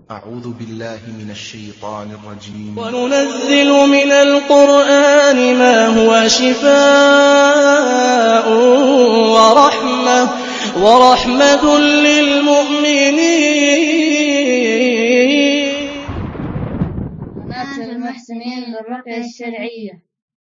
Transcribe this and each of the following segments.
أعوذ بالله من الشيطان الرجيم. وننزل من القرآن ما هو شفاء ورحمة للمؤمنين. نبدأ المحسنين بالرقية الشرعية.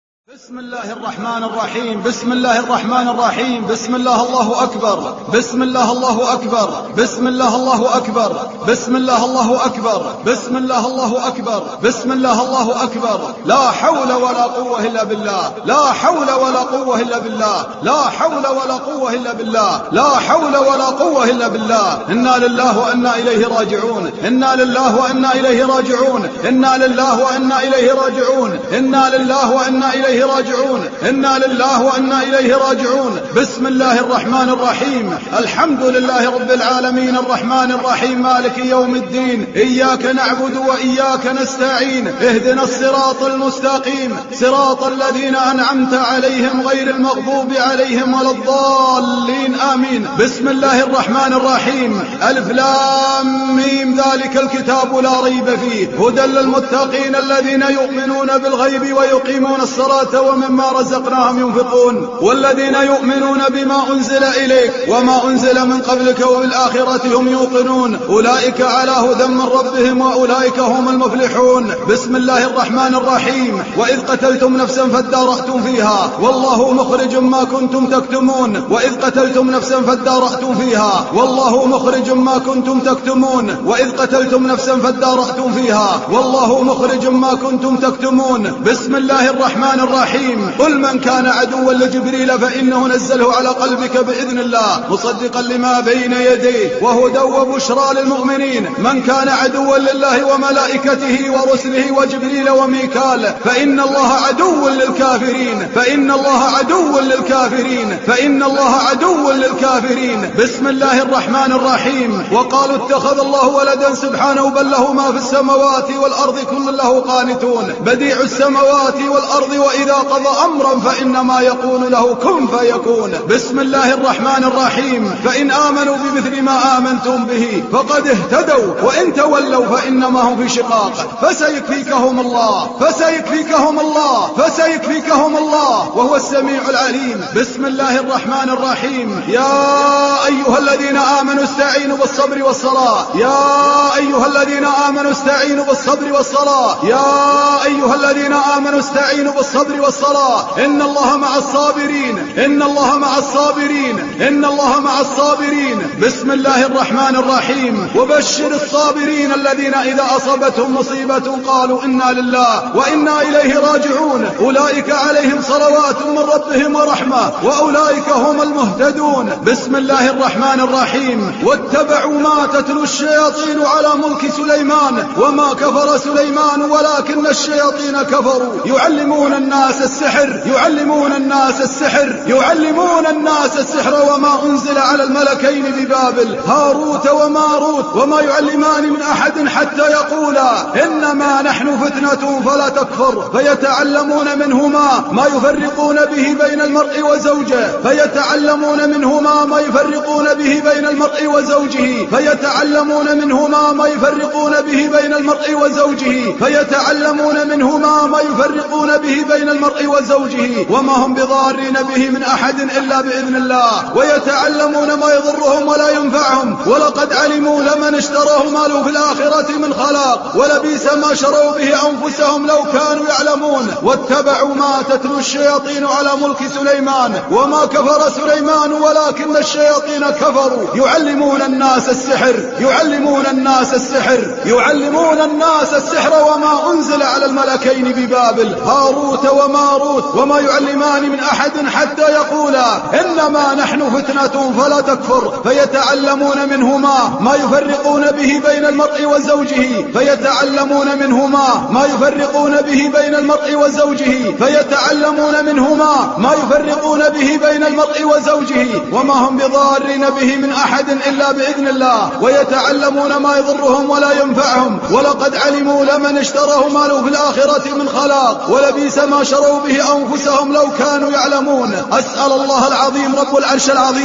بسم الله الرحمن الرحيم. بسم الله الرحمن الرحيم. بسم الله الله أكبر. بسم الله الله أكبر. بسم الله الله أكبر. بسم الله الله أكبر. بسم الله الله أكبر. بسم الله الله أكبر. لا حول ولا قوة إلا بالله. لا حول ولا قوة إلا بالله. لا حول ولا قوة إلا بالله. لا حول ولا قوة إلا بالله. إنا لله وإنا إليه راجعون. إنا لله وإنا إليه راجعون. إنا لله وإنا إليه راجعون. إنا لله وإنا إليه راجعون. إنا لله وإنا إليه راجعون. بسم الله الرحمن الرحيم. الحمد لله رب العالمين الرحمن الرحيم مالك يوم الدين. إياك نعبد وإياك نستعين. اهدنا الصراط المستقيم صراط الذين أنعمت عليهم غير المغضوب عليهم ولا الضالين آمين. بسم الله الرحمن الرحيم. ألف لام ميم ذلك الكتاب لا ريب فيه هدى للمتقين الذين يؤمنون بالغيب ويقيمون الصلاة ومما رزقناهم ينفقون والذين يؤمنون بما أنزل إليك وما أنزل من قبلك وبالآخرة هم يوقنون أولئك على هدى من ربهم وأولئك هم المفلحون. بسم الله الرحمن الرحيم. وإذ قتلتم نفسا فادارأتم فيها والله مخرج ما كنتم تكتمون. وإذ قتلتم نفسا فادارأتم فيها والله مخرج ما كنتم تكتمون. وإذ قتلتم نفسا فادارأتم فيها والله مخرج ما كنتم تكتمون. بسم الله الرحمن الرحيم. قل من كان عدوا لجبريل فإنه نزله على قلبك بإذن الله مصدقا لما بين يديه وهدى وبشرى للمؤمنين. من كان عدوا لله وملائكته ورسله وجبريل وميكال فإن الله عدو للكافرين. فإن الله عدو للكافرين. فإن الله عدو للكافرين. بسم الله الرحمن الرحيم. وقالوا اتخذ الله ولدا سبحانه بل له ما في السماوات والأرض كل له قانتون بديع السماوات والأرض وإذا قضى أمرا فإنما يقول له كن فيكون. بسم الله الرحمن الرحيم. فإن آمنوا بمثل ما آمنتم به فقد اهتدوا وإن تولوا فإنما هم في شقاق فسيكفيكهم الله. فسيكفيكهم الله. فسيكفيكهم الله وهو السميع العليم. بسم الله الرحمن الرحيم. يا أيها الذين آمنوا استعينوا بالصبر والصلاة. يا أيها الذين آمنوا استعينوا بالصبر والصلاة. يا أيها الذين آمنوا استعينوا بالصبر والصلاة إن الله مع الصابرين. إن الله مع الصابرين. إن الله مع الصابرين. بسم الله الرحمن الرحيم. وبشر الصابرين الذين إذا أصابتهم مصيبة قالوا إنا لله وإنا إليه راجعون أولئك عليهم صلوات من ربهم ورحمة وأولئك هم المهتدون. بسم الله الرحمن الرحيم. واتبعوا ما تتلو الشياطين على ملك سليمان وما كفر سليمان ولكن الشياطين كفروا يعلمون الناس السحر. يعلمون الناس السحر. يعلمون الناس السحر وما أنزل على الملكين ببابل هاروت وماروت وما يعلمان من أحد حتى يقولا إنما نحن فتنة فلا تكفر فيتعلمون منهما ما يفرقون به بين المرء وزوجه. فيتعلمون منهما ما يفرقون به بين المرء وزوجه. فيتعلمون منهما ما يفرقون به بين المرء وزوجه. فيتعلمون منهما ما يفرقون به بين المرء وزوجه وما هم بضارين به من أحد إلا بإذن الله ويتعلمون ما يضرهم ولا ينفعهم ولقد علموا لمن اشتراه ما له في الآخرة من خلاق ولبئس ما شروا به أنفسهم لو كانوا يعلمون. واتبعوا ما تتلو الشياطين على ملك سليمان وما كفر سليمان ولكن الشياطين كفروا يعلمون الناس السحر. يعلمون الناس السحر. يعلمون الناس السحر وما أنزل على الملكين ببابل هاروت وماروت وما يعلمان من أحد حتى يقولا إنما نحن فتنة فلا تكفر فيتعلمون منهما ما يفرقون به بين المرء وزوجه. فيتعلمون منهما ما يفرقون به بين المرء وزوجه. فيتعلمون منهما ما يفرقون به بين المرء وزوجه وما هم بضارين به من أحد إلا بإذن الله ويتعلمون ما يضرهم ولا ينفعهم ولقد علموا لمن اشتراه ما له في الآخرة من خلاق ولبئس ما شروا به أنفسهم لو كانوا يعلمون. أسأل الله العظيم رب العرش العظيم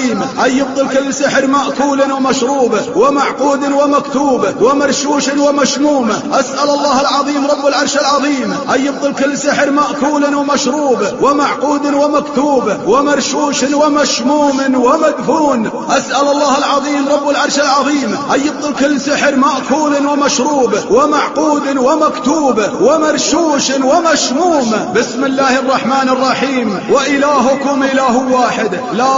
العظيم أن يبطل كل سحر مأكول ومشروب ومعقود ومكتوب ومرشوش ومشموم. أسأل الله العظيم رب العرش العظيم أن يبطل كل سحر مأكول ومشروب ومعقود ومكتوب ومرشوش ومشموم ومدفون. أسأل الله العظيم رب العرش العظيم أن يبطل كل سحر مأكول ومشروب ومعقود ومكتوب ومرشوش ومشموم. بسم الله الرحمن الرحيم. وإلهكم إله واحد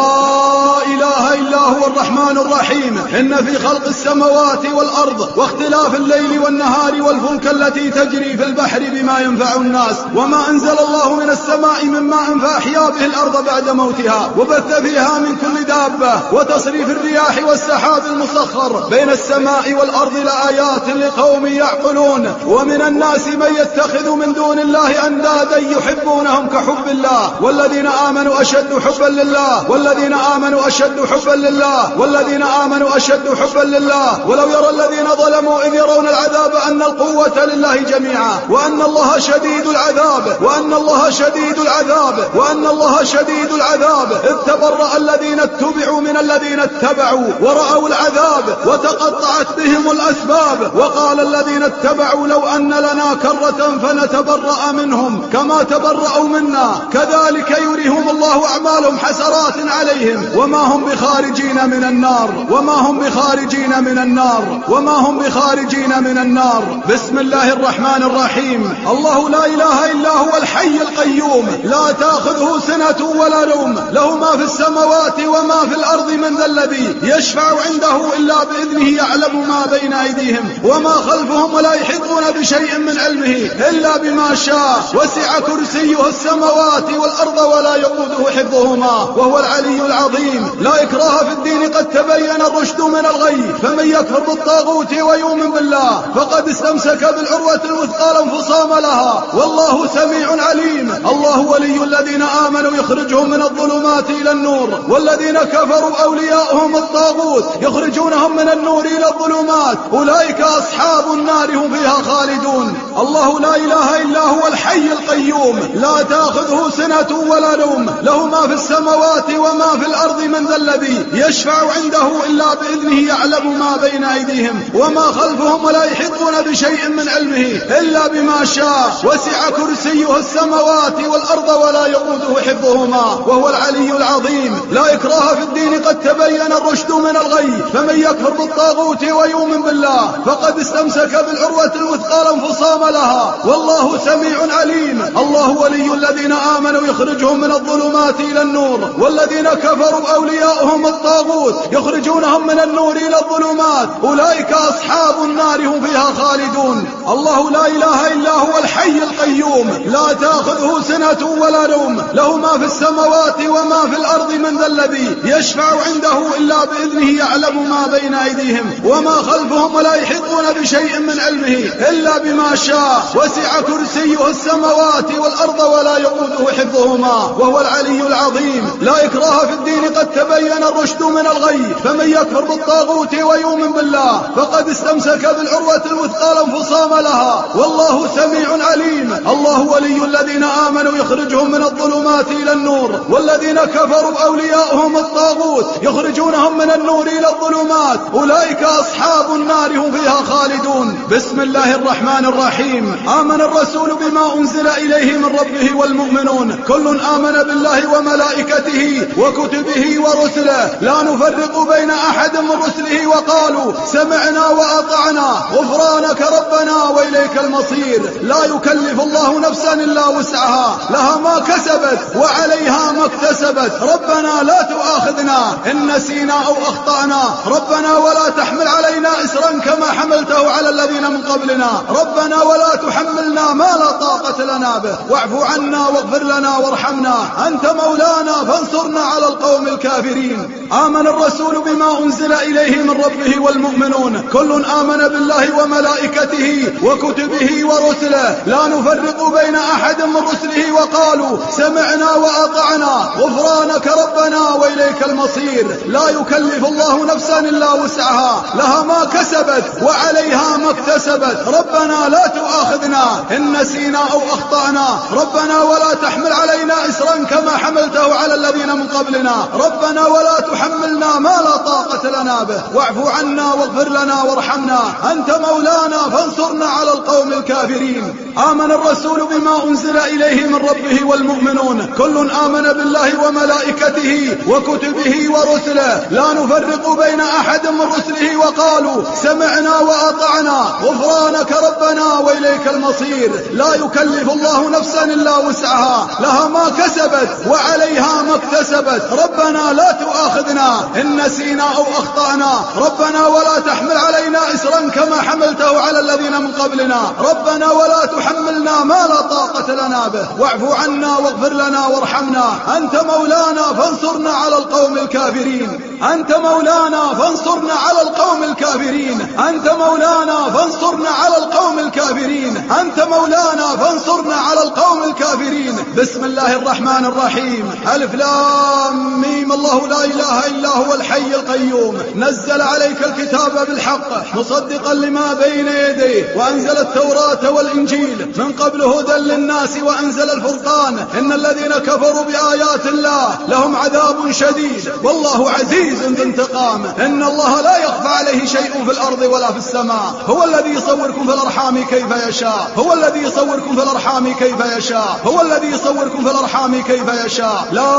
لا إله إلا هو الرحمن الرحيم. إن في خلق السماوات والأرض واختلاف الليل والنهار والفلك التي تجري في البحر بما ينفع الناس وما أنزل الله من السماء من ماء فأحيا به الأرض بعد موتها وبث فيها من كل دابة وتصريف الرياح والسحاب المسخر بين السماء والأرض لآيات لقوم يعقلون. ومن الناس من يتخذ من دون الله أندادا يحبونهم كحب الله والذين آمنوا أشد حبا لله والذين آمنوا أشد حبا لله والذين آمنوا أشد حبا لله. ولو يرى الذين ظلموا إذ يرون العذاب أن القوة لله جميعا وأن الله شديد العذاب وأن الله شديد العذاب وأن الله شديد العذاب. إذ تبرأ الذين اتبعوا من الذين اتبعوا ورأوا العذاب وتقطعت بهم الأسباب. وقال الذين اتبعوا لو أن لنا كرة فنتبرأ منهم كما تبرأوا منا كذلك يريهم الله أعمالهم حسرات عليهم وما هم بخارجين من النار وما هم بخارجين من النار وما هم بخارجين من النار. بسم الله الرحمن الرحيم. الله لا إله إلا هو الحي القيوم لا تأخذه سنة ولا نوم له ما في السماوات وما في الأرض. من ذا الذي يشفع عنده إلا بإذنه يعلم ما بين أيديهم وما خلفهم ولا يحيطون بشيء من علمه إلا بما شاء. وسع كرسيه السماوات والأرض ولا يؤوده حفظهما وهو العلي العظيم. لا إكراه في الدين قد تبين الرشد من الغي فمن يكفر بالطاغوت ويؤمن بالله فقد استمسك بالعروة الوثقى لا انفصام لها والله سميع عليم. الله ولي الذين آمنوا يخرجهم من الظلمات إلى النور والذين كفروا أولياؤهم الطاغوت يخرجونهم من النور إلى الظلمات أولئك أصحاب النار هم فيها خالدون. الله لا إله إلا هو الحي القيوم لا تأخذه سنة ولا نوم له ما في السماوات وما في الأرض. من ذا الذي يشفع عنده إلا بإذنه يعلم ما بين أيديهم وما خلفهم ولا يحيطون بشيء من علمه إلا بما شاء. وسع كرسيه السماوات والأرض ولا يؤوده حفظهما وهو العلي العظيم. لا إكراه في الدين قد تبين الرشد من الغي فمن يكفر بالطاغوت ويؤمن بالله فقد استمسك بالعروة الوثقى لا انفصام لها والله سميع عليم. الله ولي الذين آمنوا يخرجهم من الظلمات إلى النور والذين كفروا أولياؤهم الطاغوت يخرجونهم من النور إلى الظلمات أولئك أصحاب النار هم فيها خالدون. الله لا إله إلا هو الحي القيوم لا تأخذه سنة ولا نوم له ما في السماوات وما في الأرض. من ذا الذي يشفع عنده إلا بإذنه يعلم ما بين أيديهم وما خلفهم ولا يحيطون بشيء من علمه إلا بما شاء. وسع كرسيه السماوات والأرض ولا يؤوده حفظهما وهو العلي العظيم. لا إكراه في الدين قد تبين الرشد من الغي فمن يكفر بالطاغوت ويؤمن بالله فقد استمسك بالعروة الوثقى لا انفصام لها والله سميع عليم. الله ولي الذين آمنوا يخرجهم من الظلمات إلى النور والذين كفروا أولياؤهم الطاغوت يخرجونهم من النور إلى الظلمات أولئك أصحاب النار هم فيها خالدون. بسم الله الرحمن الرحيم. آمن الرسول بما أنزل إليه من ربه والمؤمنون كل آمن بالله وملائكته وكتبه ورسله لا نفرق بين أحد من رسله وقالوا سمعنا وأطعنا غفرانك ربنا وإليك المصير. لا يكلف الله نفسا إلا وسعها لها ما كسبت وعليها ما اكتسبت. ربنا لا تؤاخذنا إن نسينا أو أخطأنا ربنا ولا تحمل علينا إسرا كما حملته على الذين من قبلنا ربنا ولا تحملنا ما لا طاقة لنا به واعف عنا واغفر لنا وارحمنا أنت مولانا فانصرنا على القوم الكافرين. آمن الرسول بما أنزل إليه من ربه والمؤمنون كل آمن بالله وملائكته وكتبه ورسله لا نفرق بين أحد من رسله وقالوا سمعنا وأطعنا غفرانك ربنا وإليك المصير. المصير. لا يكلف الله نفسا إلا وسعها، لها ما كسبت وعليها ما اكتسبت. ربنا لا تؤاخذنا إن نسينا أو أخطأنا، ربنا ولا تحمل علينا إسرا كما حملته على الذين من قبلنا، ربنا ولا تحملنا ما لا طاقة لنا به، واعف عنا واغفر لنا وارحمنا، أنت مولانا فانصرنا على القوم الكافرين. آمن الرسول بما أنزل إليه من ربه والمؤمنون كل آمن بالله وملائكته وكتبه ورسله لا نفرق بين أحد من رسله وقالوا سمعنا وأطعنا غفرانك ربنا وإليك المصير. لا يكلف الله نفسا إلا وسعها، لها ما كسبت وعليها ما اكتسبت. ربنا لا تؤاخذنا إن نسينا أو أخطأنا، ربنا ولا تحمل علينا إسرا كما حملته على الذين من قبلنا، ربنا ولا تحملنا ما لا طاقة لنا به، واعف عنا واغفر لنا وارحمنا، أنت مولانا فانصرنا على القوم الكافرين، أنت مولانا فانصرنا على القوم الكافرين، أنت مولانا فانصرنا على القوم الكافرين، أنت مولانا فانصرنا على القوم الكافرين. بسم الله الرحمن الرحيم. ألف لام ميم. الله لا إله إلا هو الحي القيوم. نزل عليك الكتاب بالحق مصدقا لما بين يديه، وأنزل التوراة والإنجيل من قبل هدى للناس وأنزل الفرقان. إن الذين كفروا بآيات الله لهم عذاب شديد والله عزيز ذو انتقام. إن الله لا يخفى عليه شيء في الأرض ولا في السماء. هو الذي يصوركم في الأرحام كيف يشاء، هو الذي يصوركم في الأرحام كيف يشاء، هو الذي يصوركم في الأرحام كيف يشاء. لا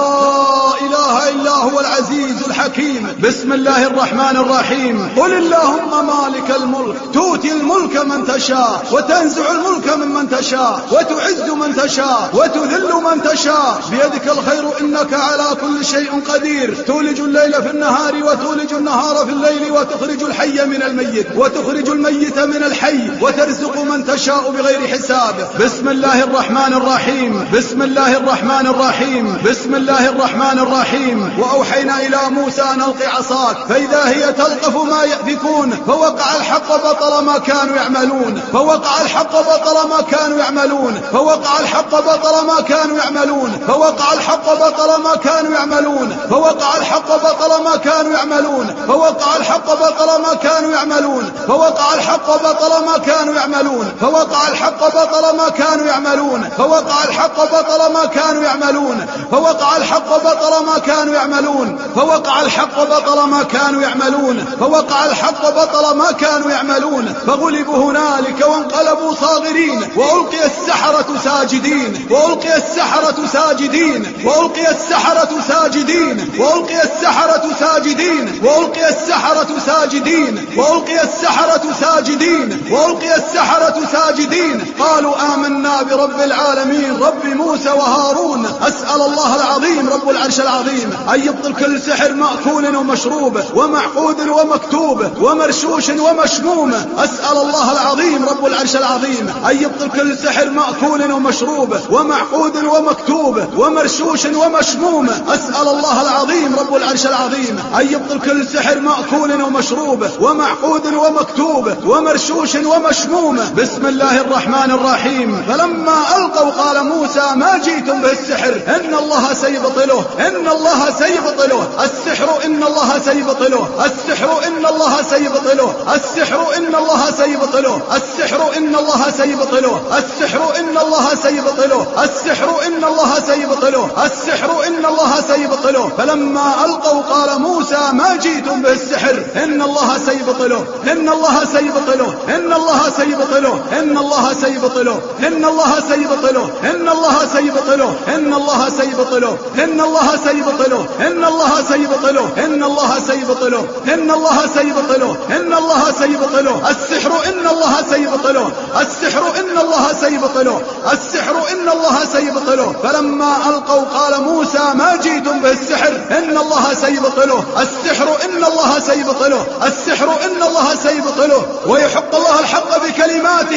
إله إلا هو العزيز الحكيم. بسم الله الرحمن الرحيم. قل اللهم مالك الملك تؤتي الملك من تشاء وتنزع الملك ممن تشاء وتعز من تشاء وتذل من تشاء، بيدك الخير إنك على كل شيء قدير. تولج الليل في النهار وتولج النهار في الليل، وتخرج الحي من الميت وتخرج الميت من الحي، وترزق من تشاء بغير حساب. بسم الله الرحمن الرحيم. بسم الله الرحمن الرحيم. بسم الله الرحمن الرحيم. وأوحينا إلى موسى أن ألق عصاك فإذا هي تلقف ما يأفكون، فوقع الحق بطل ما كانوا يعملون، فوقع الحق بطل ما كانوا يعملون، فوقع الحق بطل ما كانوا يعملون، فوقع الحق بطل ما كانوا يعملون، فوقع الحق بطل ما كانوا يعملون، فوقع الحق بطل ما كانوا يعملون، فوقع الحق بطل ما كانوا يعملون، فوقع الحق بطل ما كانوا يعملون، فوقع الحق بطل ما كانوا يعملون، فوقع الحق بطل ما كانوا يعملون، فوقع الحق بطل ما كانوا يعملون، فوقع الحق بطل ما كانوا يعملون، فغلبوا هنالك وانقلبوا صاغرين، وألقي السحرة ساجدين، وألقي السحرة ساجدين، وألقي السحرة ساجدين، وألقي السحرة ساجدين، وألقي السحرة ساجدين، وألقي السحرة ساجدين، وألقي السحرة ساجدين. قالوا آمنا برب العالمين رب موسى وهارون. أسأل الله العظيم رب العرش العظيم أن يبطل كل سحر مأكول ومشروب ومعقود ومكتوب ومرشوش ومشموم. أسأل الله العظيم رب العرش العظيم أن يبطل كل سحر مأكول ومشروب ومعقود ومكتوب ومرشوش ومشموم. أسأل الله العظيم رب العرش العظيم أن يبطل كل سحر مأكول ومشروب ومعقود ومكتوب ومرشوش ومشموم. بسم الله الرحمن الرحيم. فلما ألقوا قال موسى ما جئتم به السحر إن الله سيبطله، إن الله سيبطله، السحر إن الله سيبطله، السحر إن الله سيبطله، السحر إن الله سيبطله، السحر إن الله سيبطله، السحر إن الله سيبطله، السحر إن الله سيبطله، السحر إن الله سيبطله. فلما ألقوا قال موسى ما جئتم به السحر إن الله سيبطله، إن الله سيبطله، إن الله سيبطله، إن الله سيبطله، إن الله سيبطله، إن الله سيبطله، إن الله سيبطله، إن الله سيبطله، إن الله سيبطله، إن الله سيبطله، إن الله سيبطله، إن الله سيبطله، السحر إن الله سيبطله، السحر إن الله سيبطله، السحر إن الله سيبطله. فلما ألقوا قال موسى ما جئتم به السحر إن الله سيبطله، السحر إن الله سيبطله، السحر إن الله سيبطله. ويحق الله الحق بكلماته ولو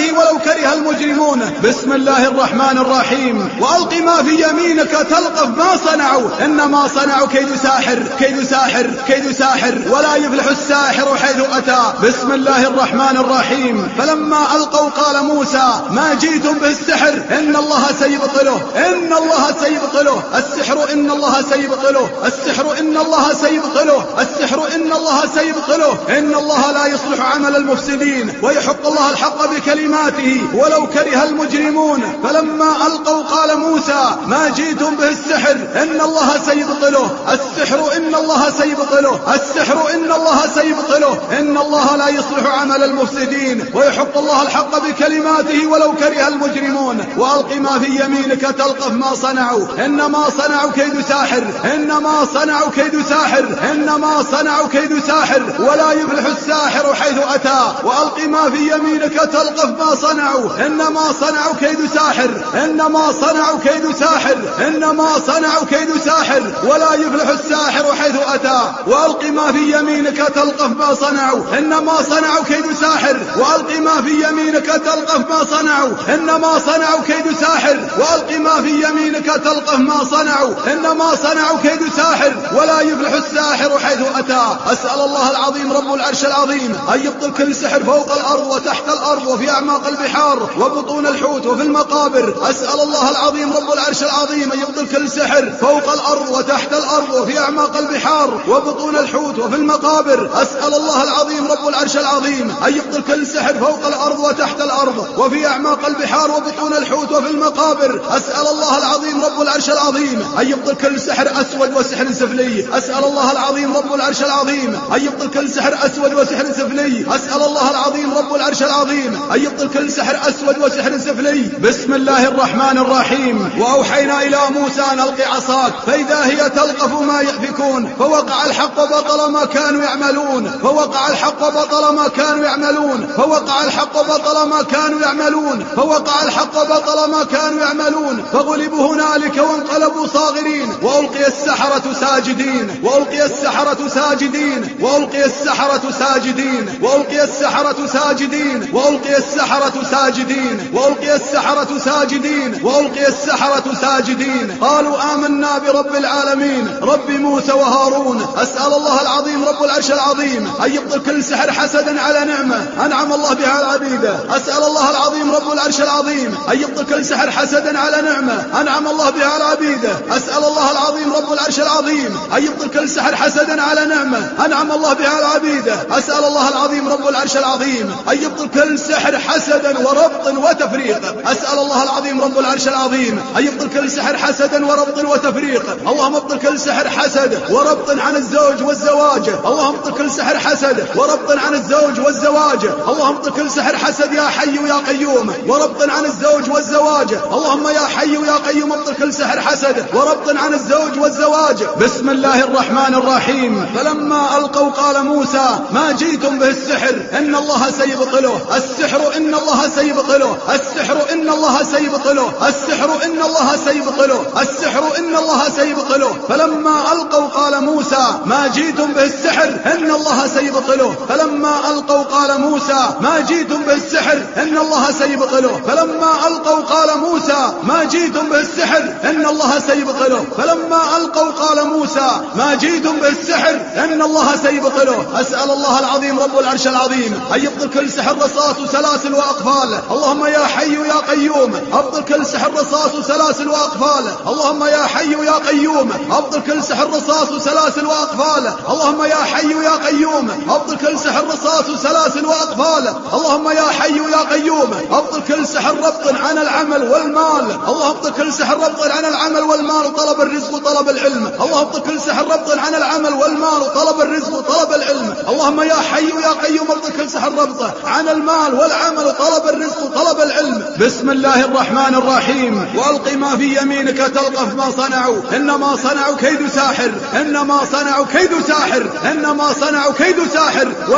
كره المجرمون. بسم الله الرحمن الرحيم. وألق ما في يمينك تلقف ما صنعوا إنما صنعوا كيد ساحر كيد ساحر كيد ساحر ولا يفلح الساحر حيث أتى. بسم الله الرحمن الرحيم. فلما ألقوا قال موسى ما جئتم به السحر إن الله سيبطله إن الله سيبطله السحر إن الله سيبطله السحر إن الله سيبطله السحر إن الله سيبطله إن الله لا يصلح عمل المفسدين ويحق الله الحق بكلماته ولو كره المجرمون. فلما ألقوا قال موسى ما جئتم به السحر إن الله سيبطله السحر إن الله سيبطله السحر إن الله سيبطله إن الله لا يصلح عمل المفسدين ويحق الله الحق بكلماته ولو كره المجرمون. وألق ما في يمينك تلقف ما صنعوا إنما صنعوا كيد ساحر إنما صنعوا كيد ساحر إنما صنعوا كيد ساحر ولا يفلح الساحر حيث أتى. وألق ما في يمينك تلقف ما صنعوا إنما صنعوا كيد ساحر إنما صنعوا كيد ساحر إنما صنعوا كيد ساحر ولا يفلح الساحر حيث أتى. وألق ما في يمينك تلقف ما صنعوا إنما صنعوا كيد ساحر وألق ما في يمينك تلقف ما صنعوا إنما صنعوا كيد ساحر وألق ما في يمينك تلقف ما صنعوا إنما صنعوا كيد ساحر ولا يفلح الساحر حيث أتى. أسأل الله العظيم رب العرش العظيم أن يبطل كل سحر فوق الأرض وتحت الأرض وفي أعماق البحار وبطون الحوت وفي المقابر. أسأل الله العظيم رب العرش العظيم أن يبطل كل سحر فوق الأرض وتحت الأرض وفي أعماق البحار وبطون الحوت وفي المقابر. أسأل الله العظيم رب العرش العظيم أن يبطل كل سحر فوق الأرض وتحت الأرض وفي أعماق البحار وبطون الحوت وفي المقابر. أسأل الله العظيم رب العرش العظيم أن يبطل كل سحر أسود وسحر سفلي. أسأل الله العظيم رب العرش العظيم أن يبطل كل سحر أسود وسحر سفلي. أسأل الله العظيم رب العرش العظيم أن يبطل كل سحر أسود وسحر سفلي. بسم الله الرحمن الرحيم. وأوحينا إلى موسى أن ألق عصاك فإذا هي تلقف ما يأفكون فوقع الحق وبطل ما كانوا يعملون فوقع الحق وبطل ما كانوا يعملون فوقع الحق وبطل ما كانوا يعملون فوقع الحق وبطل ما كانوا يعملون فغلبوا هنالك وانقلبوا صاغرين. وألقي السحرة ساجدين وألقي السحرة ساجدين وألقي السحرة ساجدين وألقي السحرة ساجدين وألقي السحرة ساجدين وألقي السحرة ساجدين وألقي السحرة ساجدين. قالوا آمنا برب العالمين رب موسى وهارون. أسأل الله العظيم رب العرش العظيم أن يبطل كل سحر حسدا على نعمة أنعم الله بها على عبيده. أسأل الله العظيم رب العرش العظيم أن يبطل كل سحر حسدا على نعمة أنعم الله بها على عبيده. أسأل الله العظيم رب العرش العظيم أن يبطل كل سحر حسدا على نعمة أنعم الله بها على عبيده. أسأل الله العظيم رب العرش العظيم أن يبطل كل سحر حسدا وربط وتفريق. أسأل الله العظيم رب العرش العظيم أن يبطل كل سحر حسدا وربط وتفريق. اللهم ابطل كل سحر حسد وربط عن الزوج والزواج. اللهم ابطل كل سحر حسد وربط عن الزوج والزواج. اللهم ابطل كل سحر حسد يا حي يا قيوم وربط عن الزوج والزواج. اللهم يا حي يا قيوم ابطل كل سحر حسد وربط عن الزوج والزواج. بسم الله الرحمن الرحيم. فلما ألقوا قال موسى ما جئتم به السحر إن الله سيبطله السحر إن الله سيبطله السحر إن الله سيبطله السحر إن الله سيبطله السحر إن الله سيبطله. فلما ألقوا قال موسى ما جئتم به السحر إن الله سيبطله. فلما ألقوا قال موسى ما جئتم به السحر إن الله سيبطله. فلما ألقوا قال موسى ما جئتم به السحر إن الله سيبطله. فلما ألقوا قال موسى ما جئتم به السحر إن الله سيبطله. أسأل الله العظيم رب العرش العظيم أن يبطل كل سحر رصاص وسلاسل وأقفال. اللهم يا حي يا قيوم أبطل كل سحر رصاص وسلاسل وأقفال. اللهم يا حي يا قيوم أبطل كل سحر رصاص وسلاسل وأقفال. اللهم يا حي يا قيوم أبطل كل سحر رصاص وسلاسل وأقفال. اللهم يا حي يا قيوم أبطل كل سحر ربط عن العمل والمال. اللهم ابطل كل سحر ربط عن العمل والمال وطلب الرزق وطلب العلم. اللهم ابطل كل سحر ربط عن العمل والمال وطلب الرزق وطلب العلم. اللهم يا حي يا قيوم ابطل كل سحر ربط عن المال والعمل وطلب الرزق وطلب العلم. بسم الله الرحمن الرحيم. وألق ما في يمينك تلقف ما صنعوا إنما صنعوا كيد ساحر إنما صنعوا كيد ساحر إنما صنعوا كيد ساحر ولا يفلح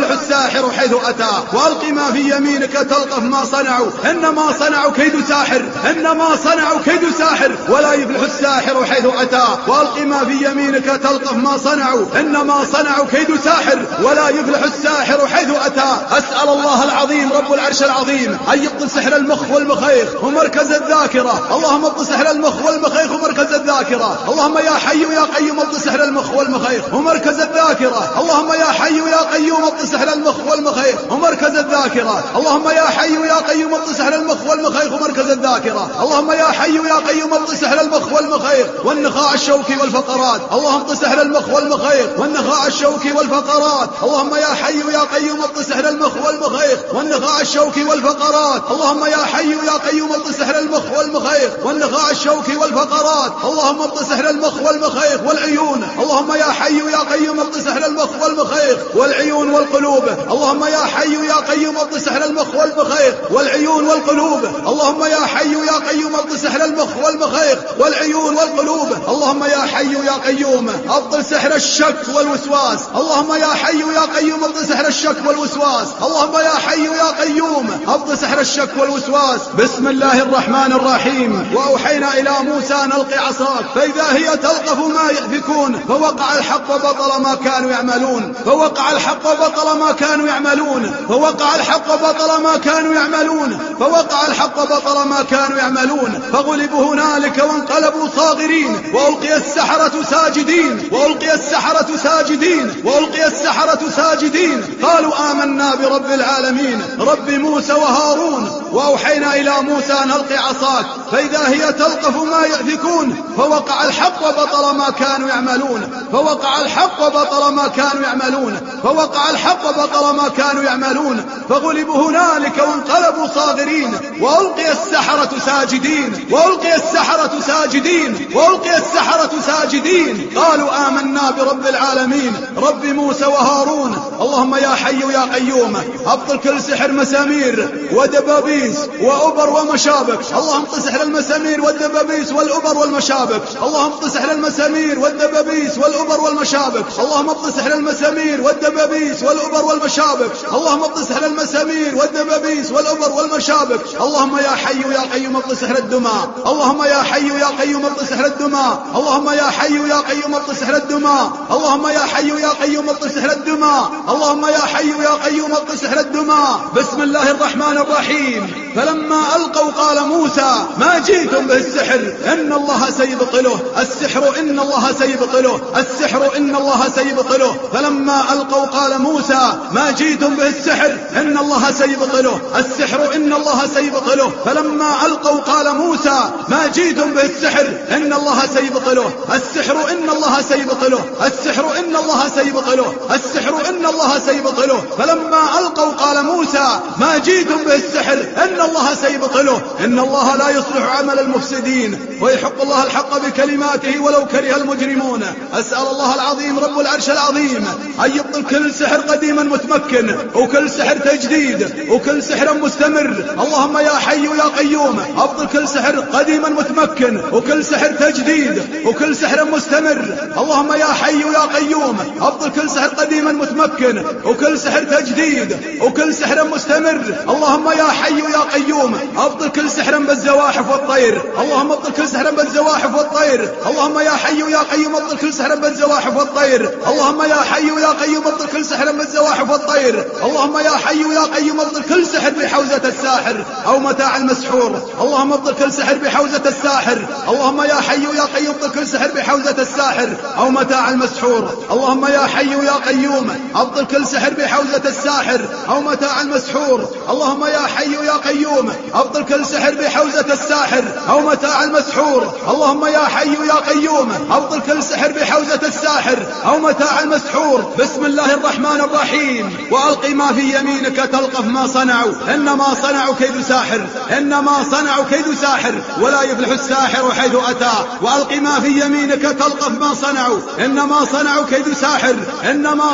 يفلح الساحر حيث أتى وألق ما في يمينك تلقف ما صنعوا إنما صنعوا كيد ساحر إنما صنعوا كيد ساحر ولا يفلح الساحر حيث أتى وألق ما في يمينك تلقف ما صنعوا إنما صنعوا كيد ساحر ولا يفلح الساحر حيث أتى. أسأل الله العظيم رب العرش العظيم أن يبطل سحر المخ والمخيخ ومركز الذاكرة. اللهم ابطل سحر المخ والمخيخ ومركز الذاكرة. اللهم يا حي يا قيوم ابطل سحر المخ والمخيخ ومركز الذاكرة. اللهم يا حي يا قيوم ابطل سحر المخ والمخيخ ومركز الذاكرة. اللهم يا حي يا قيوم ابطل سحر المخ والمخيخ ومركز الذاكرة. اللهم يا حي يا قيوم ابطل سحر المخ والمخيخ والنخاع الشوكي والفقرات. اللهم ابطل سحر المخ والمخيخ والنخاع الشوكي والفقرات. اللهم يا حي يا قيوم ابطل سحر المخ والمخيخ والنخاع الشوكي والفقرات. اللهم يا حي يا قيوم ابطل سحر المخ والمخيخ والنخاع الشوكي والفقرات. اللهم ابطل سحر المخ والمخيخ والعيون. اللهم يا حي يا قيوم ابطل سحر المخ والمخيخ والعيون والقلوب. اللهم يا حي يا قيوم ابطل سحر المخ والمخيخ والعيون والقلوب. اللهم يا حي يا قيوم ابطل سحر المخ والمخيخ والعيون والقلوب. اللهم يا حي يا قيوم ابطل سحر الشك والوسواس. اللهم يا حي يا قيوم ابطل سحر الشك والوسواس. اللهم يا حي يا قيوم ابطل سحر الشك والوسواس. بسم الله الرحمن الرحيم. وأوحينا إلى موسى أن ألق عصاك فإذا هي تلقف ما يأفكون فوقع الحق وبطل ما كانوا يعملون. فوقع الحق وبطل ما كانوا يعملون. فوقع الحق وبطل ما كانوا يعملون. فوقع الحق وبطل ما كانوا يعملون. فغلبوا هنالك وانقلبوا صاغرين وألقي السحرة ساجدين. وألقي السحرة ساجدين. وألقي السحرة ساجدين قالوا آمنا برب العالمين رب موسى وهارون. وأوحينا إلى موسى أن ألق عصاك فإذا هي تلقف ما يأفكون فوقع الحق وبطل ما كانوا يعملون. فوقع الحق وبطل ما كانوا يعملون. فوقع الحق وبطل ما كانوا يعملون. فغلبوا هنالك وانقلبوا صاغرين وألقي السحرة ساجدين. وألقي السحرة ساجدين. وألقي السحرة ساجدين قالوا آمنا برب العالمين رب موسى وهارون. اللهم يا حي يا قيوم أبطل كل سحر مسامير ودبابيس وأبر ومشابك. اللهم ابطل سحر المسامير والدبابيس والأبر والمشابك. اللهم ابطل سحر المسامير والدبابيس والأبر والمشابك. اللهم ابطل سحر المسامير والدبابيس والأبر والمشابك. اللهم ابطل سحر المسامير والدبابيس والأبر والمشابك. اللهم يا حي يا قيوم ابطل سحر الدماء. اللهم يا حي يا قيوم ابطل سحر الدماء. اللهم يا حي يا قيوم ابطل سحر الدماء. اللهم يا حي يا قيوم ابطل سحر الدماء. اللهم يا حي يا قيوم ابطل سحر الدماء. بسم الله الرحمن الرحيم. فلما ألقوا قال موسى ما جئتم به السحر إن الله سيبطله. السحر إن الله سيبطله. السحر إن الله سيبطله. فلما ألقوا قال موسى ما جئتم به السحر إن الله سيبطله. السحر إن الله سيبطله. فلما ألقوا قال موسى ما جئتم به السحر إن الله سيبطله. السحر إن الله سيبطله. السحر إن الله سيبطله. السحر إن الله سيبطله. فلما ألقوا قال موسى ما جئتم به السحر إن الله سيبطله. إن الله لا يصلح عمل المفسدين ويحق الله الحق بكلماته ولو كره المجرمون. أسأل الله العظيم رب العرش العظيم أن يبطل كل سحر قديما متمكن وكل سحر تجديد وكل سحر مستمر. اللهم يا حي يا قيوم أبطل كل سحر قديما متمكن وكل سحر تجديد وكل سحر مستمر. اللهم يا حي يا قيوم أبطل كل سحر قديما متمكن وكل سحر تجديد وكل سحر مستمر. اللهم يا حي يا قيوم أبطل كل سحر بالزواحف والطير. اللهم ابطل كل سحر بالزواحف والطير. اللهم يا حي يا قيوم ابطل كل سحر بالزواحف والطير. اللهم يا حي يا قيوم ابطل كل سحر بالزواحف والطير. اللهم يا حي يا قيوم ابطل كل سحر بحوزة الساحر أو متاع المسحور. اللهم ابطل كل سحر بحوزة الساحر. اللهم يا حي يا قيوم ابطل كل سحر بحوزة الساحر أو متاع المسحور. اللهم يا حي يا قيوم ابطل كل سحر بحوزة الساحر أو متاع المسحور. اللهم يا حي يا قيوم ابطل كل سحر بحوزة الساحر أو متاع المسحور. اللهم يا حي يا قيوم ابطل كل سحر بحوزة الساحر أو متاع المسحور. بسم الله الرحمن الرحيم. وألق ما في يمينك تلقف ما صنعوا إنما صنعوا كيد ساحر. إنما صنعوا كيد ساحر ولا يفلح الساحر حيث أتى. وألق ما في يمينك تلقف ما صنعوا إنما صنعوا كيد ساحر. إنما صنعوا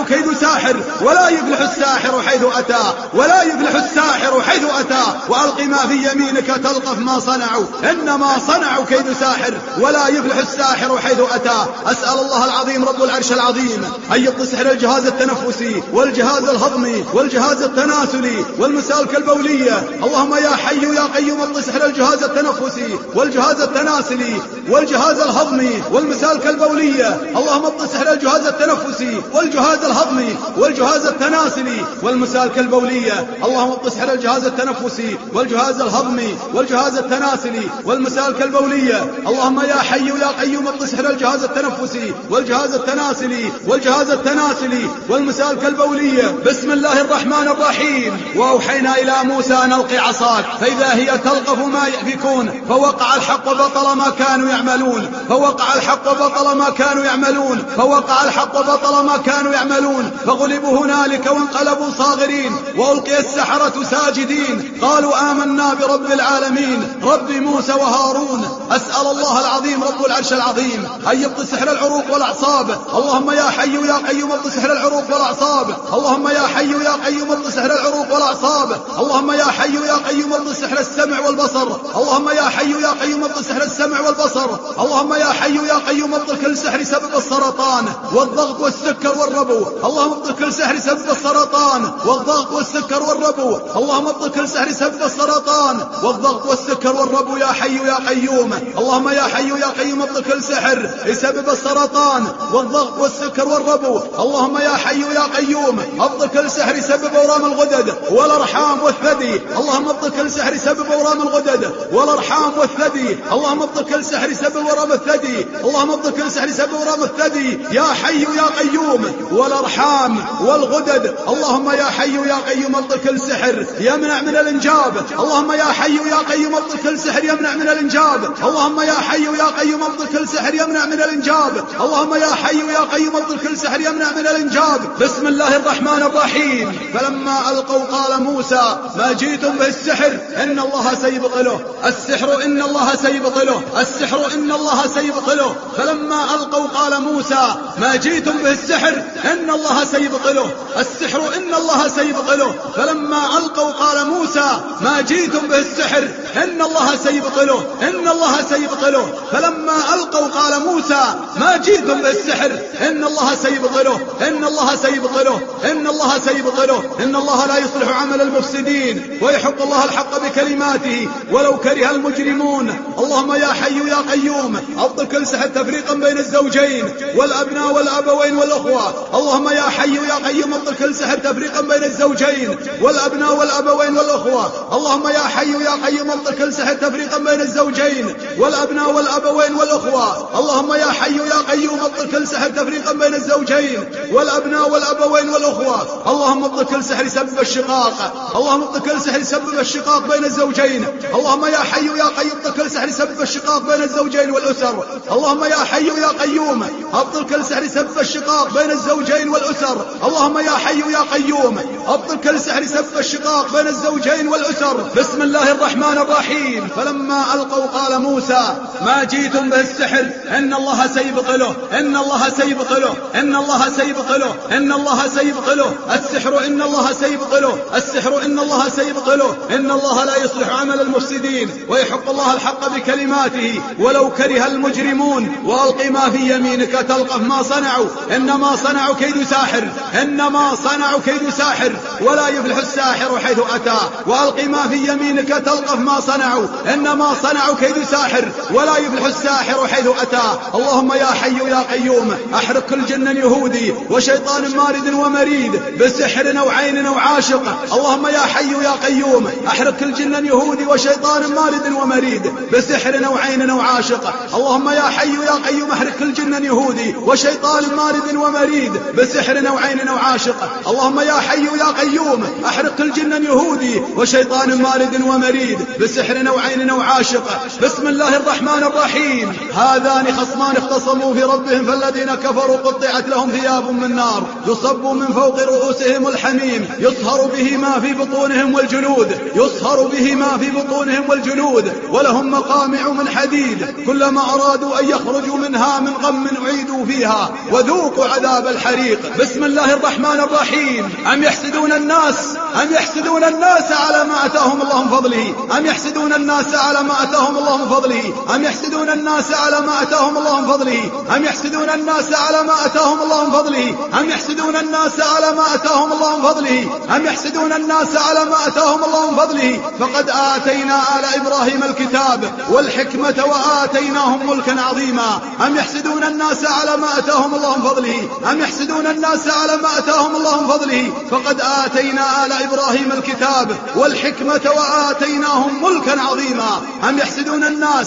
كيد ساحر ولا يفلح الساحر حيث أتى ولا يفلح الساحر حيث أتى وألق ما في يمينك تلقف ما صنعوا إنما صنعوا كيد ساحر ولا يفلح الساحر حيث أتى. أسأل الله العظيم رب العرش العظيم أن يبطل سحر الجهاز التنفسي والجهاز الهضمي والجهاز التناسلي والمسالك البولية. اللهم يا حي يا قيوم ابطل سحر الجهاز التنفسي والجهاز التناسلي والجهاز الهضمي والمسالك البولية. اللهم ابطل سحر الجهاز التنفسي والجهاز الهضمي والجهاز التناسلي والمسالك البولية. اللهم ابطل سحر الجهاز التنفسي والجهاز الهضمي والجهاز التناسلي والمسالك البولية. اللهم يا حي يا قيوم ابطل سحر الجهاز التنفسي والجهاز التناسلي والجهاز التناسلي والمسالك البولية. بسم الله الرحمن الرحيم. وأوحينا إلى موسى أن ألق عصاك فإذا هي تلقف ما يأفكون فوقع الحق وبطل ما كانوا يعملون فوقع الحق وبطل ما كانوا يعملون فوقع الحق وبطل ما كانوا يعملون فغلبوا هنالك وانقلبوا صاغرين وألقي السحرة ساجدين قالوا آمنا برب العالمين رب موسى وهارون. أسأل الله العظيم رب العرش العظيم أن يبطل سحر العروق والأعصاب. اللهم يا حي يا قيوم ابطل سحر العروق والأعصاب. اللهم يا حي يا قيوم ابطل سحر العروق والأعصاب. اللهم يا حي يا قيوم ابطل سحر السمع والبصر. اللهم يا حي يا قيوم ابطل سحر السمع والبصر. اللهم يا حي يا قيوم ابطل كل سحر سبب السرطان والضغط والسكر والربو. اللهم ابطل كل سحر سبب السرطان والضغط والسكر والربو. اللهم ابطل كل سحر سبب السرطان والضغط والسكر والربو يا حي يا قيوم. اللهم يا حي يا قيوم ابطل كل سحر يسبب السرطان والضغط والسكر والربو. اللهم يا حي يا قيوم ابطل كل سحر يسبب اورام الغدد والارحام والثدي. اللهم ابطل كل سحر يسبب اورام الغدد والارحام والثدي. اللهم ابطل كل سحر يسبب اورام الثدي. اللهم ابطل كل سحر يسبب اورام الثدي يا حي يا قيوم والارحام والغدد. اللهم يا حي يا قيوم ابطل كل سحر يمنع من الانجاب. اللهم يا حي يا قيوم ابطل كل سحر يمنع من الانجاب. اللهم يا حي يا قيوم ابطل كل سحر يمنع من الانجاب. اللهم يا حي يا قيوم ابطل كل سحر يمنع من الانجاب. بسم الله الرحمن الرحيم. فلما القوا قال موسى ما جئتم به السحر ان الله سيبطله. السحر ان الله سيبطله. السحر ان الله سيبطله. فلما القوا قال موسى ما جئتم به السحر ان الله سيبطله. السحر ان الله سيبطله. فلما القوا قال موسى ما جئتم به السحر ان الله سيبطله. ان الله سيبطله. فلما القوا قال موسى ما جئتم به السحر ان الله سيبطله. ان الله سيبطله. ان الله سيبطله. ان الله لا يصلح عمل المفسدين ويحق الله الحق بكلماته ولو كره المجرمون. اللهم يا حي يا قيوم ابطل كل سحر تفريقا بين الزوجين والابناء والابوين والاخوه. اللهم يا حي يا قيوم ابطل كل سحر تفريقا بين الزوجين والابناء والابوين والاخوه. اللهم يا حي يا قيوم ابطل كل سحر تفريقا بين الزوجين والابناء والابوين والاخوه. اللهم يا حي يا قيوم ابطل كل سحر تفريقا بين الزوجين والابناء والابوين والاخوه. اللهم ابطل كل سحر يسبب الشقاق. اللهم ابطل كل سحر يسبب الشقاق بين الزوجين. اللهم يا حي يا قيوم ابطل كل سحر يسبب الشقاق بين الزوجين والاسر. اللهم يا حي يا قيوم ابطل كل سحر يسبب الشقاق بين الزوجين والاسر. اللهم يا حي يا قيوم ابطل كل سحر يسبب الشقاق بين الزوجين والاسر. بسم الله الرحمن الرحيم. فلما القوا قال موسى ما جئتم به السحر ان الله سيبطله. ان الله سيبطله. ان الله سيبطله. ان الله سيبطله. السحر ان الله سيبطله. السحر ان الله سيبطله. ان الله لا يصلح عمل المفسدين ويحق الله الحق بكلماته ولو كره المجرمون. والق ما في يمينك تلقف ما صنعوا. انما صنعوا كيد ساحر. انما صنعوا كيد ساحر ولا يفلح الساحر حيث اتى. والق ما في يمينك تلقف ما صنعوا. انما صنعوا كيد ساحر ولا يفلح الساحر حيث اتى. اللهم يا حي يا قيوم احرق كل جن يهودي وشيطان مارد ومريد بسحر او عين او عاشق. اللهم يا حي يا قيوم احرق كل جن يهودي وشيطان مارد ومريد بسحر او عين او عاشق. اللهم يا حي يا قيوم احرق كل جن يهودي وشيطان مارد ومريد بسحر او عين او عاشق. اللهم يا حي يا قيوم احرق كل جن يهودي وشيطان مارد ومريد بسحر او عين او عاشق. بسم الله الرحمن الرحيم. هذان خصمان اختصموا في ربهم فالذين كفروا قطعت لهم ثياب من نار يصب من فوق رؤوسهم الحميم يصهر به ما في بطونهم والجلود، يصهر به ما في بطونهم والجلود، ولهم مقامع من حديد كلما أرادوا أن يخرجوا منها من غم أعيدوا فيها وذوقوا عذاب الحريق. بسم الله الرحمن الرحيم. أم يحسدون الناس على ما أتاهم الله من فضله، أم يحسدون الناس على ما أتاهم الله من فضله، أم يحسدون الناس على ما أتاهم الله من فضله، أم يحسدون الناس على ما أتاهم الله من فضله، أم يحسدون الناس على ما أتاهم الله من فضله، أم يحسدون الناس على ما أتاهم الله من فضله، فقد آتينا آل إبراهيم الكتاب والحكمة وآتيناهم ملكا عظيما. أم يحسدون الناس على ما أتاهم الله من فضله، أم يحسدون الناس على ما أتاهم الله من فضله، فقد آتينا آل إبراهيم الكتاب والحكمة وآتيناهم ملكا عظيما. أم يحسدون الناس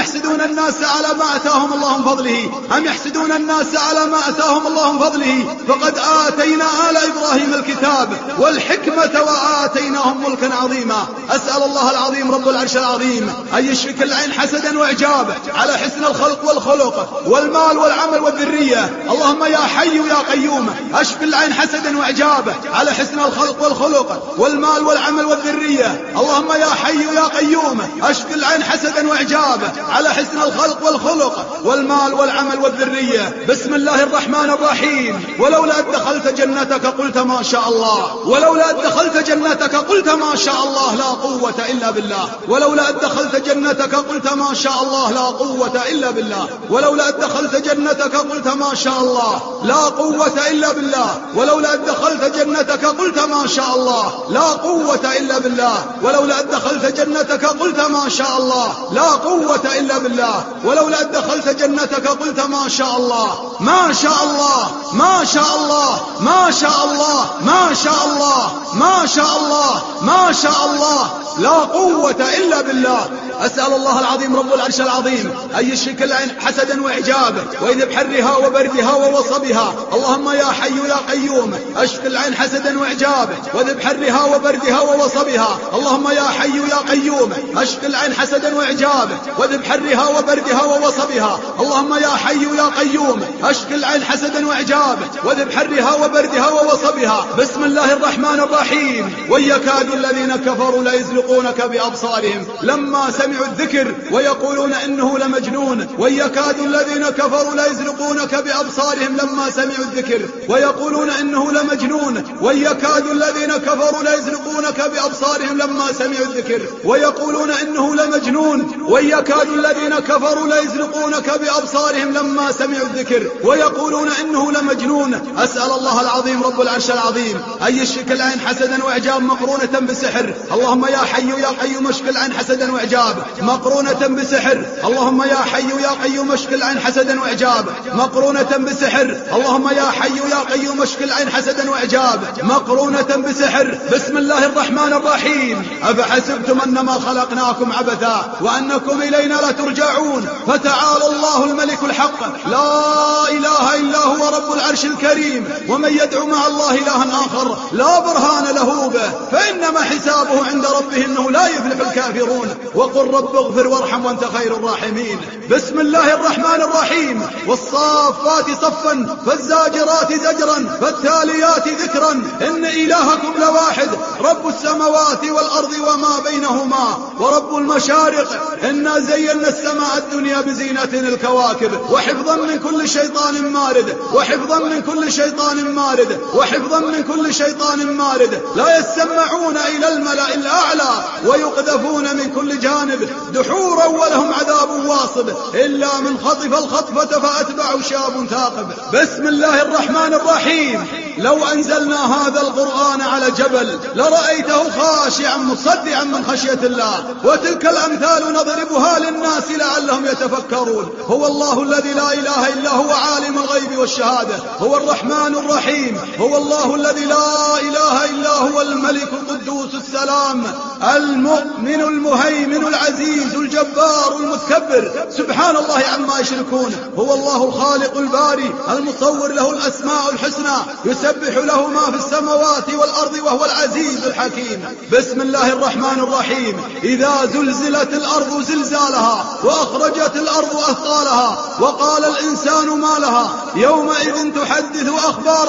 على ما أتاهم الله من فضله، أم يحسدون الناس على ما أتاهم الله من فضله، فقد آتينا آل إبراهيم الكتاب والحكمة وآتيناهم ملكا عظيما. أسأل الله العظيم رب العرش العظيم أن يشفي العين حسدا وإعجاب على حسن الخلق والخلق والمال والعمل والذرية. اللهم يا حي يا قيوم أشفي العين حسدا وإعجاب على حسن الخلق والخلق والمال والعمل والذرية. اللهم يا حي يا قيوم أشفي العين حسدا وإعجاب على حسن الخلق والخلق والمال والعمل والذرية. بسم الله الرحمن الرحيم. ولولا أن دخلت جنتك قلت ما شاء الله، ولولا أن دخلت جنتك قلت ما شاء الله لا قوة إلا بالله، ولولا أن دخلت جنتك قلت ما شاء الله لا قوة إلا بالله، ولولا أن دخلت جنتك قلت ما شاء الله لا قوة إلا بالله، ولولا أن دخلت جنتك قلت ما شاء الله لا قوة إلا بالله، ولولا أن دخلت جنتك قلت ما شاء الله لا قوة إلا بالله، ولولا أن دخلت جنتك قلت ما شاء الله ما شاء الله ما شاء الله ما شاء الله ما شاء الله ما شاء الله ما شاء الله لا قوة إلا بالله. أسأل الله العظيم رب العرش العظيم أن يشفي العين حسدا وإعجابه وإذ بحرها وبردها ووصبها. اللهم يا حي يا قيوم أشفي العين حسدا وإعجابه وإذ بحرها وبردها ووصبها. اللهم يا حي يا قيوم أشفي العين حسدا وإعجابه وإذ بحرها وبردها ووصبها. اللهم يا حي يا قيوم أشفي العين حسدا وإعجابه وإذ بحرها وبردها ووصبها. بسم الله الرحمن الرحيم. ويكاد الذين كفروا ليزلقونك بأبصارهم لما سمعوا الذكر ويقولون إنه لمجنون. ويكاد الذين كفروا ليزلقونك بأبصارهم لما سمعوا الذكر ويقولون إنه لمجنون. ويكاد الذين كفروا ليزلقونك بأبصارهم لما سمعوا الذكر ويقولون إنه لمجنون. ويكاد الذين كفروا ليزلقونك بأبصارهم لما سمعوا الذكر ويقولون إنه لمجنون. أسأل الله العظيم رب العرش العظيم أن يشفي العين حسدا وإعجاب مقرونة بسحر. اللهم يا حي يا قيوم اشفي العين حسدا وإعجاب مقرونة بسحر. اللهم يا حي يا قيوم اشفي العين حسدا وإعجاب مقرونة بسحر. اللهم يا حي يا قيوم اشفي العين حسدا وإعجاب مقرونة بسحر. بسم الله الرحمن الرحيم. أفحسبتم أنما خلقناكم عبثا وأنكم إلينا لا ترجعون فتعالى الله الملك الحق لا إله إلا هو رب العرش الكريم. ومن يدعو مع الله إلها آخر لا برهان له به فإنما حسابه عند ربه إنه لا يفلح الكافرون. وقل رب اغفر وارحم وانت خير الراحمين. بسم الله الرحمن الرحيم. والصافات صفا فالزاجرات زجرا فالتاليات ذكرا إن إلهكم لواحد رب السماوات والأرض وما بينهما ورب المشارق. إنا زينا السماء الدنيا بزينة الكواكب وحفظا من كل شيطان مارد وحفظا من كل شيطان مارد وحفظا من كل شيطان مارد. لا يسمعون إلى الملأ الأعلى ويقذفون من كل جانب دحورا ولهم عذاب واصب إلا من خطف الخطفة فأتبعه شاب ثاقب. بسم الله الرحمن الرحيم. لو أنزلنا هذا القرآن على جبل لرأيته خاشعا مصدعا من خشية الله. وتلك الأمثال نضربها للناس لعلهم يتفكرون. هو الله الذي لا إله إلا هو عالم الغيب والشهادة هو الرحمن الرحيم. هو الله الذي لا إله إلا هو الملك القدوس السلام المؤمن المهيمن العزيز الجبار المتكبر سبحان الله عما يشركون. هو الله الخالق الباري المصور له الأسماء الحسنى يسبح له ما في السماوات والأرض وهو العزيز الحكيم. بسم الله الرحمن الرحيم. إذا زلزلت الأرض زلزالها وأخرجت الأرض أثقالها وقال الإنسان ما لها يومئذ تحدث أخبارها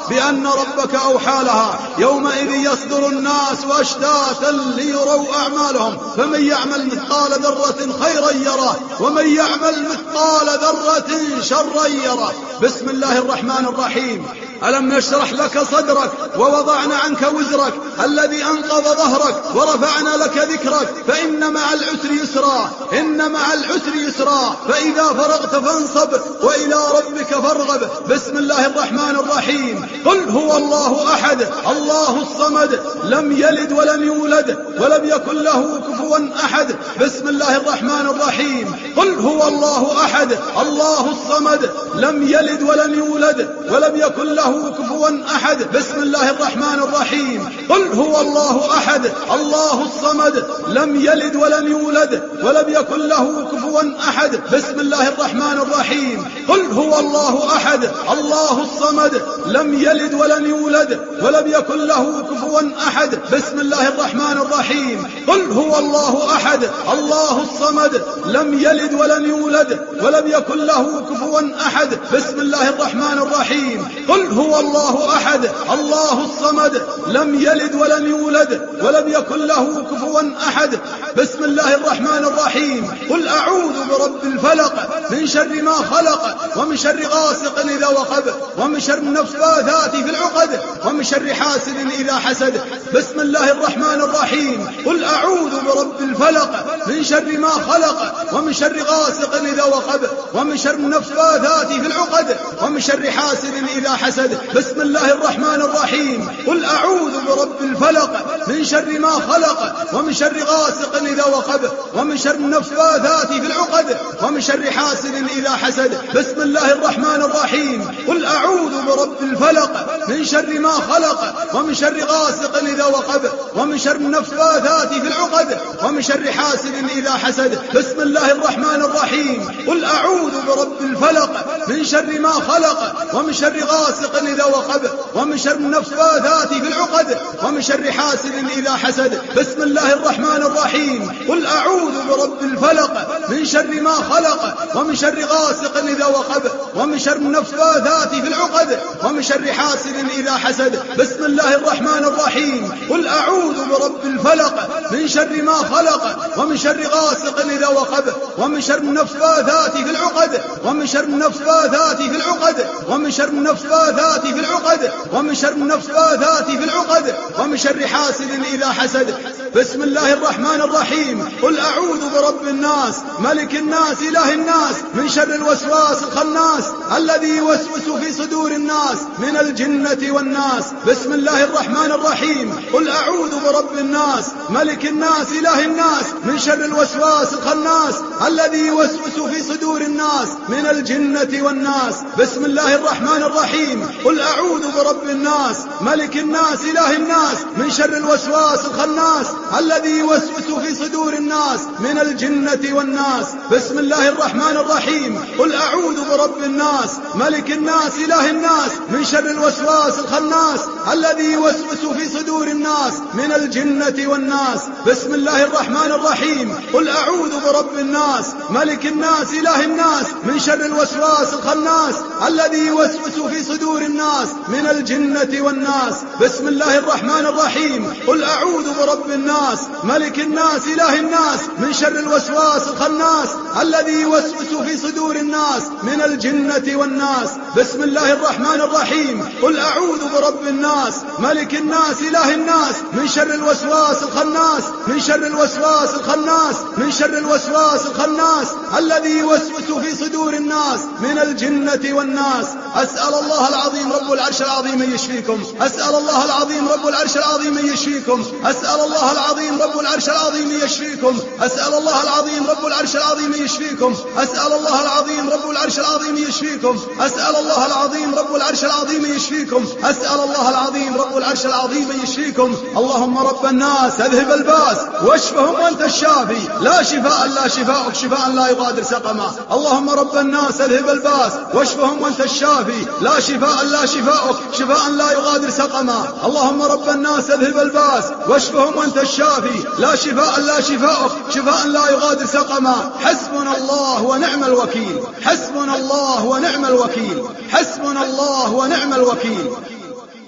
بأن ربك أوحى لها يومئذ يصدر الناس أشتاتا ليروا أعمالهم فمن يعمل مثقال ذرة خيرا يره ومن يعمل مثقال ذرة شرا يره. بسم الله الرحمن الرحيم. ألم نشرح لك صدرك ووضعنا عنك وزرك الذي أنقض ظهرك ورفعنا لك ذكرك فإن مع العسر يسرا إن مع العسر يسرا فإذا فرغت فانصب وإلى ربك فارغب. بسم الله الرحمن الرحيم. قل هو الله أحد الله الصمد لم يلد ولم يولد ولم يكن له كفوا أحد. بسم الله الرحمن الرحيم. قل هو الله أحد الله الصمد لم يلد ولم يولد ولم يكن له كفوا أحد. بسم الله الرحمن الرحيم. قل هو الله أحد الله الصمد لم يلد ولم يولد ولم يكن له كفوا أحد. بسم الله الرحمن الرحيم. قل هو الله أحد الله الصمد لم يلد ولم يولد ولم يكن له كفوا أحد. بسم الله الرحمن الرحيم. قل هو الله أحد الله الصمد لم يلد ولم يولد ولم يكن له كفوا أحد. بسم الله الرحمن الرحيم. قل هو الله أحد الله الصمد لم يلد ولم يولد ولم يكن له كفوا أحد. بسم الله الرحمن الرحيم. قل أعوذ برب الفلق من شر ما خلق ومن شر غاسق إذا وقب ومن شر النفاثات في العقد ومن شر حاسد إذا حسد. بسم الله الرحمن الرحيم. قل أعوذ برب الفلق من شر ما خلق ومن شر غاسق إذا وقب ومن شر النفاثات في العقد ومن شر حاسد إذا حسد. بسم الله الرحمن الرحيم. قل أعوذ برب الفلق من شر ما خلق ومن شر غاسق إذا وقب ومن شر النفاثات في العقد ومن شر حاسد إذا حسد. بسم الله الرحمن الرحيم. قل أعوذ برب الفلق من شر ما خلق ومن شر غاسق إذا وقب ومن شر النفاثات في العقد ومن شر حاسد إذا حسد. بسم الله الرحمن الرحيم. قل أعوذ برب الفلق من شر ما خلق ومن شر غاسق إذا وقب ومن شر النفاثات في العقد ومن شر حاسد إذا حسد. بسم الله الرحمن الرحيم. قل أعوذ برب الفلق من شر ما خلق ومن شر غاسق إذا وقب ومن شر النفاثات في العقد ومن شر حاسد إذا حسد. بسم الله الرحمن الرحيم. قل أعوذ برب الفلق من شر ما خلق ومن شر غاسق إذا وقب ومن شر النفاثات في العقد ومن شر النفاثات في العقد ومن شر النفاثات في العقد ومن شر النفاثات في العقد ومن شر حاسد إذا حسد. بسم الله الرحمن الرحيم. قل أعوذ برب الناس ملك الناس إله الناس من شر الوسواس الخناس الذي يوسوس في صدور الناس من الجنة والناس. بسم الله الرحمن الرحيم. قل أعوذ برب الناس ملك الناس إله الناس من شر الوسواس الخناس الذي يوسوس في صدور الناس من الجنة والناس. بسم الله الرحمن الرحيم. قل أعوذ برب الناس ملك الناس إله الناس من شر الوسواس الخناس الذي يوسوس في صدور الناس من الجنة والناس. بسم الله الرحمن الرحيم. قل أعوذ برب الناس ملك الناس إله الناس من شر الوسواس الخناس الذي يوسوس في صدور الناس من الجنة والناس. بسم الله الرحمن الرحيم. قل أعوذ برب الناس ملك الناس إله الناس من شر الوسواس الخناس الذي يوسوس في صدور الناس من الجنة والناس. بسم الله الرحمن الرحيم. قل أعوذ برب الناس ملك الناس إله الناس من شر الوسواس الخناس الذي يوسوس في صدور الناس من الجنة والناس. بسم الله الرحمن الرحيم. قل أعوذ برب الناس ملك الناس إله الناس من شر الوسواس الخناس من شر الوسواس الخناس من شر الوسواس الخناس الذي يوسوس في صدور الناس من الجنة والناس. أسأل الله العظيم رب العرش العظيم أن يشفيكم. أسأل الله العظيم رب العرش العظيم أن يشفيكم. أسأل الله العظيم رب العرش العظيم أن يشفيكم. أسأل الله العظيم رب العرش العظيم أن يشفيكم. أسأل الله العظيم رب العرش العظيم أن يشفيكم. أسأل الله العظيم رب العرش العظيم أن يشفيكم. أسأل الله العظيم رب العرش العظيم أن يشفيكم. اللهم رب الناس أذهب الباس واشفهم وأنت الشافي لا شفاء لا شفاءك شفاء لا يغادر سقما. اللهم رب الناس أذهب الباس واشفهم وأنت الشافي لا شفاء لا شفاءك شفاء لا يغادر سقما. اللهم رب الناس أذهب الباس واشفهم وأنت الشافي لا شفاء لا شفاءك شفاء لا يغادر سقما. حسبنا الله ونعم الوكيل. حسبنا الله ونعم الوكيل. حسبنا الله ونعم الوكيل.